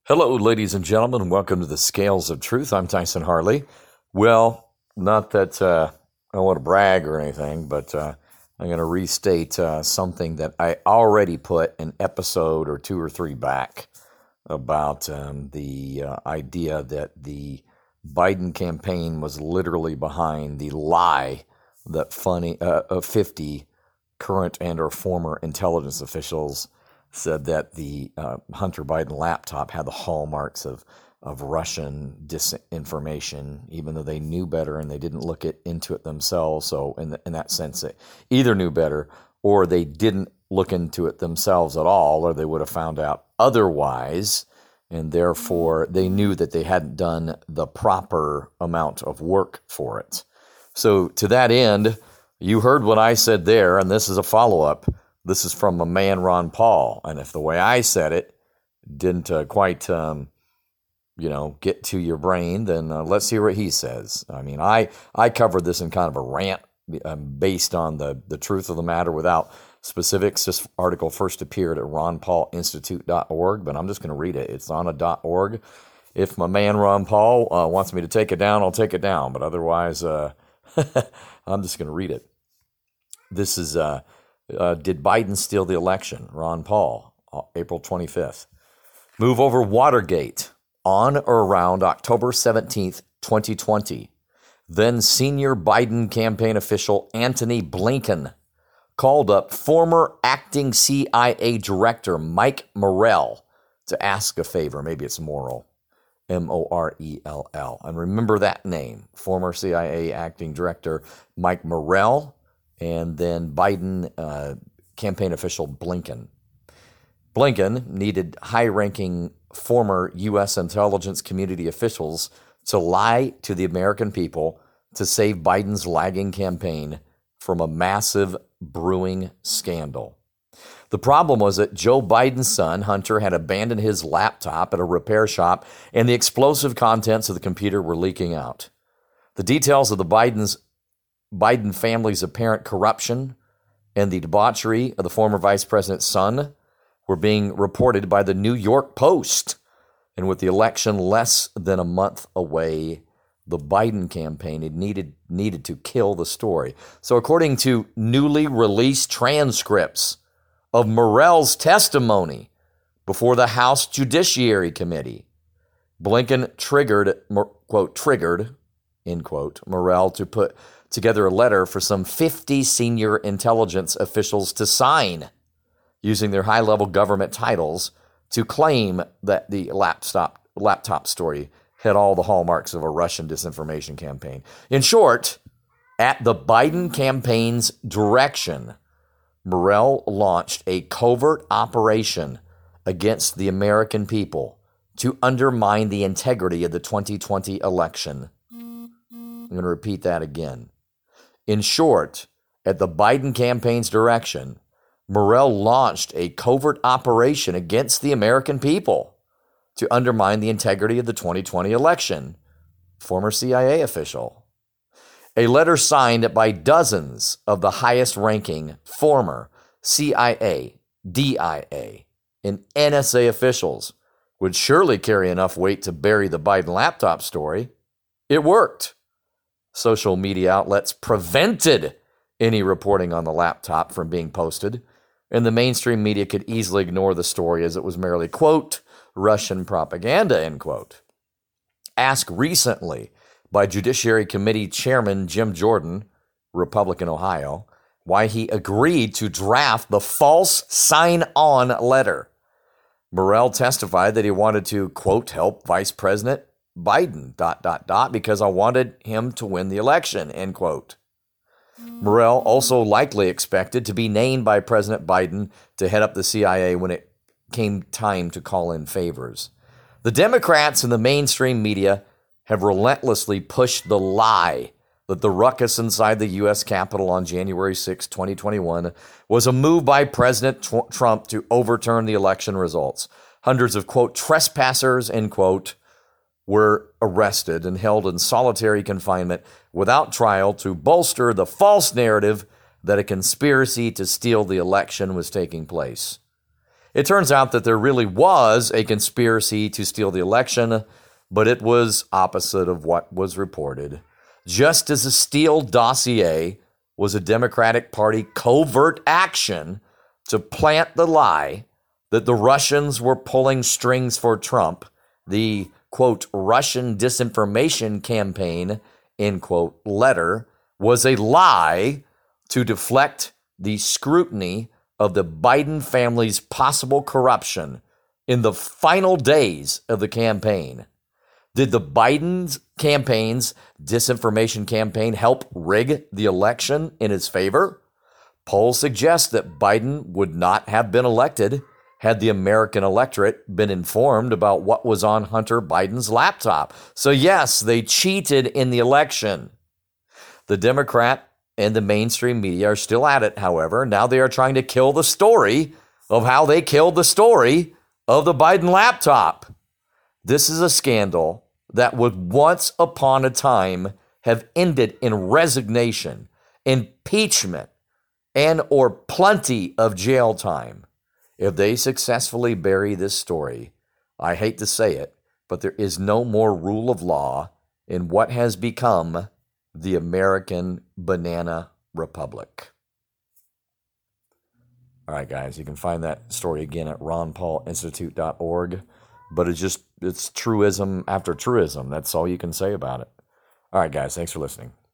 Hello, ladies and gentlemen, and welcome to the Scales of Truth. I'm Tyson Harley. Well, not that I want to brag or anything, but I'm going to restate something that I already put an episode or two or three back about the idea that the Biden campaign was literally behind the lie that 50 current and or former intelligence officials said that the Hunter Biden laptop had the hallmarks of Russian disinformation, even though they knew better and they didn't look into it themselves. So in that sense, they either knew better or they didn't look into it themselves at all, or they would have found out otherwise, and therefore they knew that they hadn't done the proper amount of work for it. So to that end, you heard what I said there, and this is a follow-up. This is from a man, Ron Paul, and if the way I said it didn't quite, get to your brain, then let's hear what he says. I mean, I covered this in kind of a rant based on the truth of the matter without specifics. This article first appeared at ronpaulinstitute.org, but I'm just going to read it. It's on a .org. If my man Ron Paul wants me to take it down, I'll take it down, but otherwise, I'm just going to read it. This is... did Biden steal the election? Ron Paul, April 25th. Move over Watergate on or around October 17th, 2020. Then senior Biden campaign official Antony Blinken called up former acting CIA director Mike Morell to ask a favor. Maybe it's Morrell, Morell. And remember that name, former CIA acting director Mike Morell, and then Biden campaign official Blinken. Blinken needed high-ranking former U.S. intelligence community officials to lie to the American people to save Biden's lagging campaign from a massive brewing scandal. The problem was that Joe Biden's son, Hunter, had abandoned his laptop at a repair shop, and the explosive contents of the computer were leaking out. The details of the Biden family's apparent corruption and the debauchery of the former vice president's son were being reported by the New York Post. And with the election less than a month away, the Biden campaign had needed to kill the story. So according to newly released transcripts of Morell's testimony before the House Judiciary Committee, Blinken triggered, end quote, Morell to put together a letter for some 50 senior intelligence officials to sign using their high-level government titles to claim that the laptop story had all the hallmarks of a Russian disinformation campaign. In short, at the Biden campaign's direction, Morell launched a covert operation against the American people to undermine the integrity of the 2020 election. I'm going to repeat that again. In short, at the Biden campaign's direction, Morell launched a covert operation against the American people to undermine the integrity of the 2020 election. Former CIA official. A letter signed by dozens of the highest-ranking former CIA, DIA, and NSA officials would surely carry enough weight to bury the Biden laptop story. It worked. Social media outlets prevented any reporting on the laptop from being posted, and the mainstream media could easily ignore the story as it was merely, quote, Russian propaganda, end quote. Asked recently by Judiciary Committee Chairman Jim Jordan, Republican Ohio, why he agreed to draft the false sign-on letter. Morell testified that he wanted to, quote, help Vice President Biden, because I wanted him to win the election, end quote. Morell also likely expected to be named by President Biden to head up the CIA when it came time to call in favors. The Democrats and the mainstream media have relentlessly pushed the lie that the ruckus inside the U.S. Capitol on January 6, 2021 was a move by President Trump to overturn the election results. Hundreds of, quote, trespassers, end quote, were arrested and held in solitary confinement without trial to bolster the false narrative that a conspiracy to steal the election was taking place. It turns out that there really was a conspiracy to steal the election, but it was opposite of what was reported. Just as the Steele dossier was a Democratic Party covert action to plant the lie that the Russians were pulling strings for Trump, the, quote, Russian disinformation campaign, end quote, letter was a lie to deflect the scrutiny of the Biden family's possible corruption in the final days of the campaign. Did the Biden campaign's disinformation campaign help rig the election in his favor? Polls suggest that Biden would not have been elected had the American electorate been informed about what was on Hunter Biden's laptop. So yes, they cheated in the election. The Democrat and the mainstream media are still at it, however. Now they are trying to kill the story of how they killed the story of the Biden laptop. This is a scandal that would once upon a time have ended in resignation, impeachment, and or plenty of jail time. If they successfully bury this story, I hate to say it, but there is no more rule of law in what has become the American Banana Republic. All right, guys, you can find that story again at ronpaulinstitute.org, but it's truism after truism. That's all you can say about it. All right, guys, thanks for listening.